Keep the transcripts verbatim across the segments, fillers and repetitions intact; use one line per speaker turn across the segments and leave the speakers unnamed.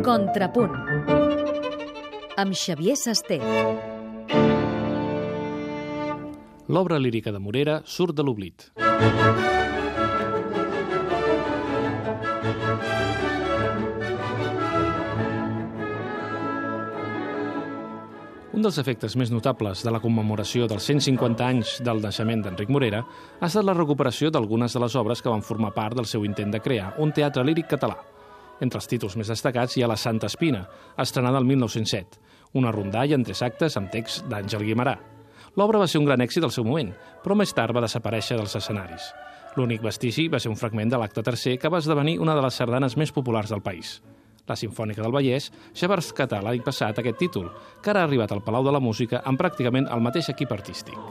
Contrapunt amb Xavier Sasté.
L'obra lírica de Morera surt de l'oblit. Un dels efectes més notables de la commemoració dels cent cinquanta anys del naixement d'Enric Morera ha estat la recuperació d'algunes de les obres que van formar part del seu intent de crear un teatre líric català. Entre els títols més destacats hi ha La Santa Espina, estrenada el mil nou-cents set, una rondalla en tres actes amb text d'Àngel Guimerà. L'obra va ser un gran èxit al seu moment, però més tard va desaparèixer dels escenaris. L'únic vestigi va ser un fragment de l'acte tercer que va esdevenir una de les sardanes més populars del país. La Simfònica del Vallès ja va rescatar l'any passat aquest títol, que ara ha arribat al Palau de la Música amb pràcticament el mateix equip artístic.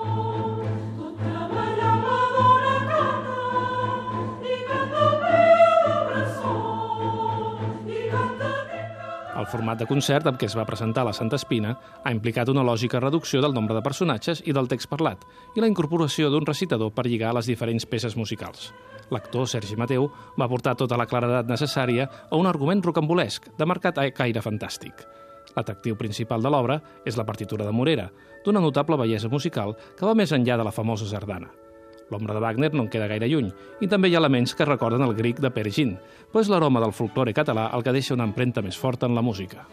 El format de concert amb què es va presentar La Santa Espina ha implicat una lògica reducció del nombre de personatges i del text parlat i la incorporació d'un recitador per lligar les diferents peces musicals. L'actor Sergi Mateu va portar tota la claredat necessària a un argument rocambolesc, de marcat caire fantàstic. L'atractiu principal de l'obra és la partitura de Morera, d'una notable bellesa musical que va més enllà de la famosa sardana. L'ombra de Wagner no en queda gaire lluny, i també hi ha elements que recorden el Grieg de Pere Gin, però és l'aroma del folklore català el que deixa una empremta més forta en la música.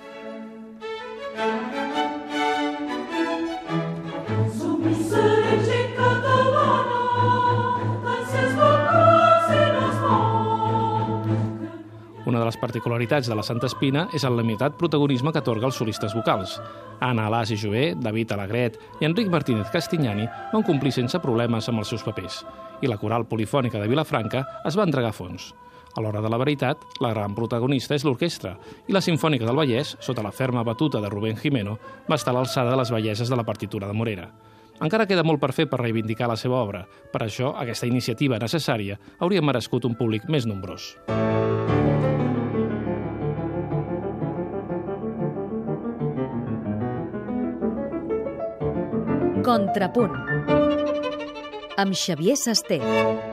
Una de les particularitats de La Santa Espina és el limitat protagonisme que atorga als solistes vocals. Anna Alàs i Joé, David Alegret i Enric Martínez Castignani van complir sense problemes amb els seus papers, i la coral polifònica de Vilafranca es va entregar a fons. A l'hora de la veritat, la gran protagonista és l'orquestra, i la Simfònica del Vallès, sota la ferma batuta de Rubén Jimeno, va estar a l'alçada de les belleses de la partitura de Morera. Encara queda molt per fer per reivindicar la seva obra. Per això, aquesta iniciativa necessària hauria merescut un públic més nombrós.
Contrapunt amb Xavier Sasté.